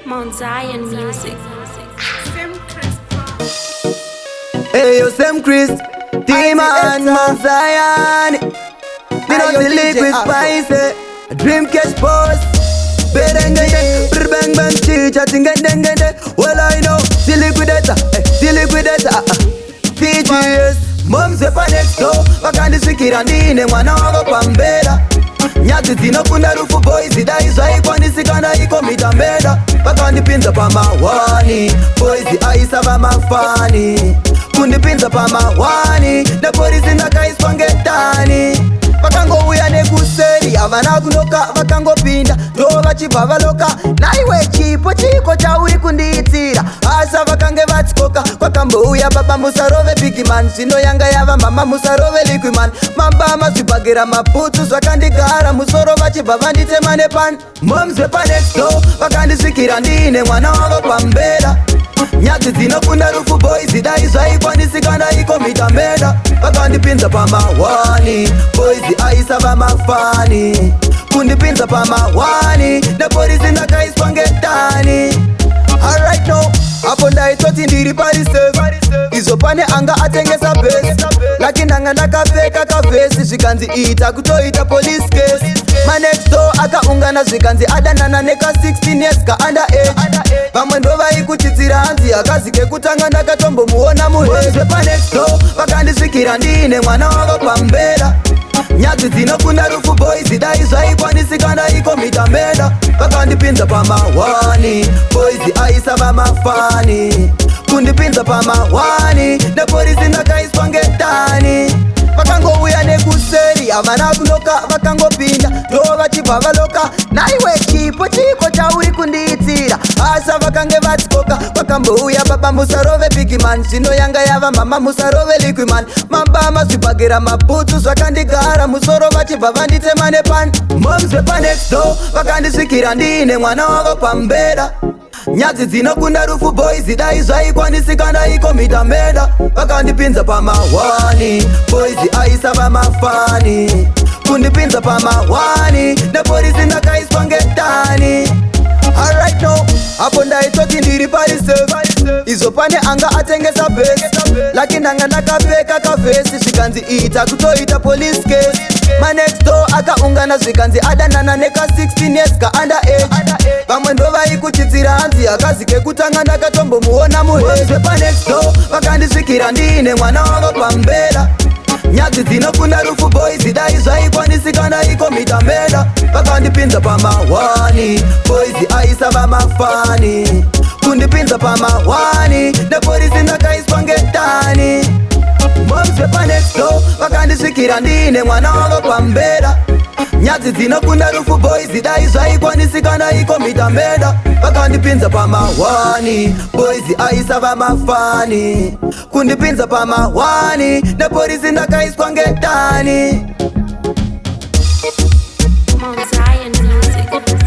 Mount Zion Music. Hey, yo, Sam Chris, T-Man, Mount Zion. You know the liquid spice, Dream Cash Boss. Berengende, bang bang, chicha, tingende. Well, I know, the liquidator, TGS. Moms wepa next door, wakandisvikira ndine mwana wavo pambera. Nyati dzinokunda rufu boys idai zvaikwanisika iko mitambeda. Vakandipinza pamawani, boys aisa vamafani. Kundipinza pamawani, nepolisi ndakaiswa ngetani. Vakangouya nekuseri, havana kunoka vakangopinda. Ndo vachibva valoka, naiwe chipo chiko chauri kundiitira. Asa vakange vatikoka, kwakambouya baba musarove bigman. Zvino yanga yava mama musarove liquiman. Mambama zvibhagera mabhutsu zvakandigara musoro vachibva vanditema nepani. Moms wepa next door, vakandisvikira ndine mwana wavo pambera. Nyati dzinokunda rufu boys idai zvaikwanisika iko mitambeda. Vakandipinza pamawani, boys aisa vamafani. Kundipinza pamawani, nepolisi ndakaiswa ngetani. Alright now, apo ndaitoti ndiri pari safe. Izo pane anga atengesa base, lakini ndanga ndakapfeka kavhesi. Zvikanzi ita kutoita police case. My next door akaungana zvikanzi adanana neka 16 years ka underage. Vamwe ndo vaikuchidzira hanzi akazike kutanga ndakatombomuona muhezve. Pa next door vakandisvikira ndine mwana wavo pambera. Nyadzi dzinokunda rufu boys idai zvaikwanisika iko mitambeda. Vakandipinza pamawani, boys aisa vamafani. Kundipinza pamawani, nepolisi ndakaiswa ngetani. Vakangouya nekuseri, havana kunoka vakangopinda. Ndo vachibva valoka, naiwe chipo chiko chauri kundiitira. Asa vakange vatikoka, vakambouya baba musarove bigman. Zvino yanga yava mama musarove liquiman. Mambama zvibhagera mabhutsu zvakandigara musoro vachibva vanditema nepani. Moms wepa next door, vakandisvikira ndine mwana wavo pambera. Nyadzi dzinokunda rufu boys idai zvaikwanisika iko mitambeda. Vakandipinza pamawani, boys aisa vamafani. Kundipinza pamawani, nepolisi ndakaiswa ngetani. Alright now, apo ndaitoti ndiri pari safe. Izo pane anga atengesa base, lakini ndanga ndakapfeka kavhesi. Zvikanzi ita kutoita police case. My next door akaungana zvikanzi adanana neka 16 years ka underage. Vamwe ndo vaikuchidzira hanzi akazike kutanga ndakatombomuona muhezve. Pa next door vakandisvikira ndine mwana wavo pambera. Nyadzi dzinokunda rufu boys idai zvaikwanisika iko mitambeda. Vakandipinza pamawani, boys aisa vamafani. Kundipinza pamawani, nepolisi ndakaiswa ngetani. Moms wepa next door, vakandisvikira ndine mwana wavo pambera. Nyadzi dzinokunda rufu boys idai zvaikwanisika iko mitambeda. Vakandipinza pamawani, boys aisa vamafani. Kundipinza pamawani, nepolisi ndakaiswa ngetani. Mount Zion Music.